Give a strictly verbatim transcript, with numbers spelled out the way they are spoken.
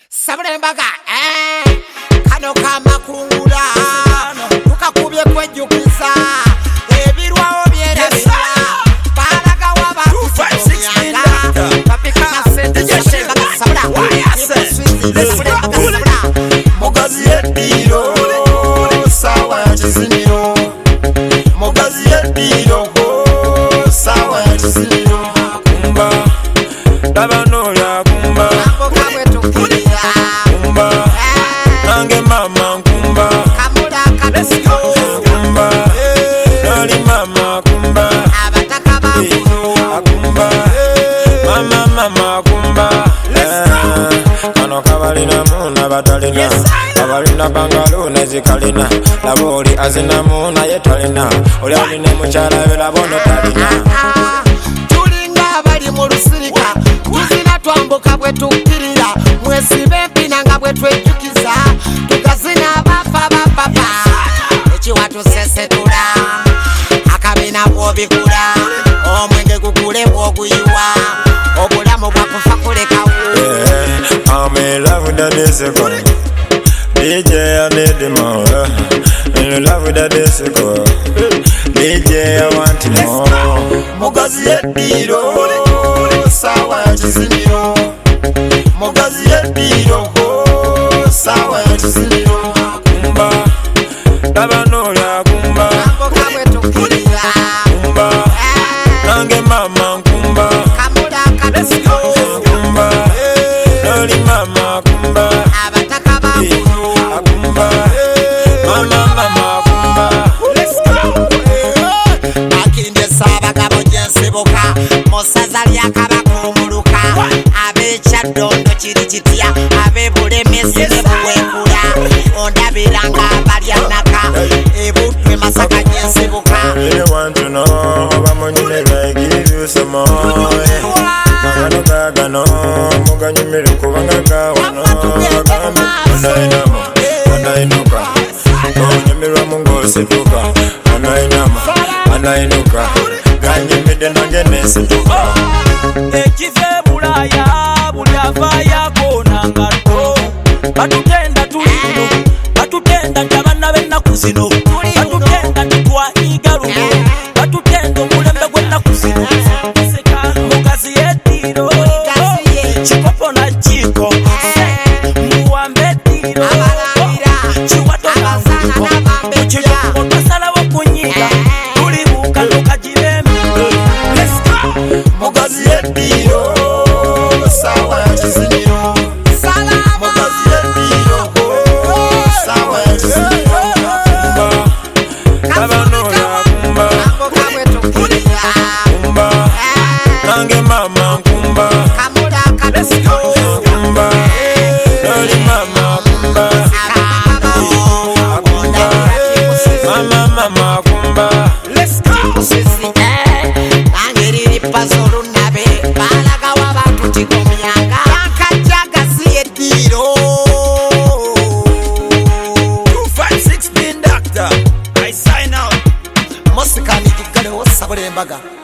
Sabulembaga eh kano kama kungula tukakubye kwejjukiza ebirwawo byerabira balaga waba tufaisixinga papika sente jeshenga sabula mugazi yediro sawa ya chiziniro mugazi yediro sawa ya chiziniro kumba dabano ya kumba kumba nange mama kumba let's go kumba nali mama kumba abataka bakuno kumba mama mama kumba let's go kano kabalina muna batalina kabalina bangalo nezikalina laboli azina muna yetalina oli aline muchala bela bono talina tulinga bali mu lusirika tuzina twambuka bwe tukirira mwesibe mpina nga bwe twejjukiza tugazina bafa bapapa ekiwatu sesetula akabina bwobikula omwenge gugule bwoguyiwa obulamu bwakufa kulekawo I'm in love with that disco D J I need the more in love with that disco D J I want to know mugazi yediro sawa ya chiziniro mugazi yediro sawa ya chiziniro kumba dabano ya kumba kumba nange mama kumba let's go kumba nali mama kumba abataka bakuno kumba mama mama kumba let's go akinde saba gabo jensibuka mosaza lyakabakumuluka abekyadondo kiri kitya abebulemesi nebuwekula ondabiranga abalyanaka ebutwe masaka jensibuka Magano gagano muganyumire kubanga gawano Anainama anainuka onyumirwa mungose tuka anainama anainuka ganyumide nange nesituka ekive bulaya bulyava yakona ngato batugenda tulino batugenda njabana bennaku zino batugenda titwahiga luno batugenda omulembe gwennaku zino mugazi yediro chikopo na jiko muwambe diro chiwato na mfuko mchilo kutasala wakunyiga tulibuka nukajiremi let's go mugazi yediro sawa ya chiziniro mugazi yediro sawa ya chiziniro kabano ya kumba kumba nange mama kumba let's go kumba nali mama kumba kumba mama mama kumba let's go sisi eh angeri pazoro nabe balaga wabatu tikomyanga akajaga sietiro two five six bin doctor I sign out Mosikani kikale Sabulembaga.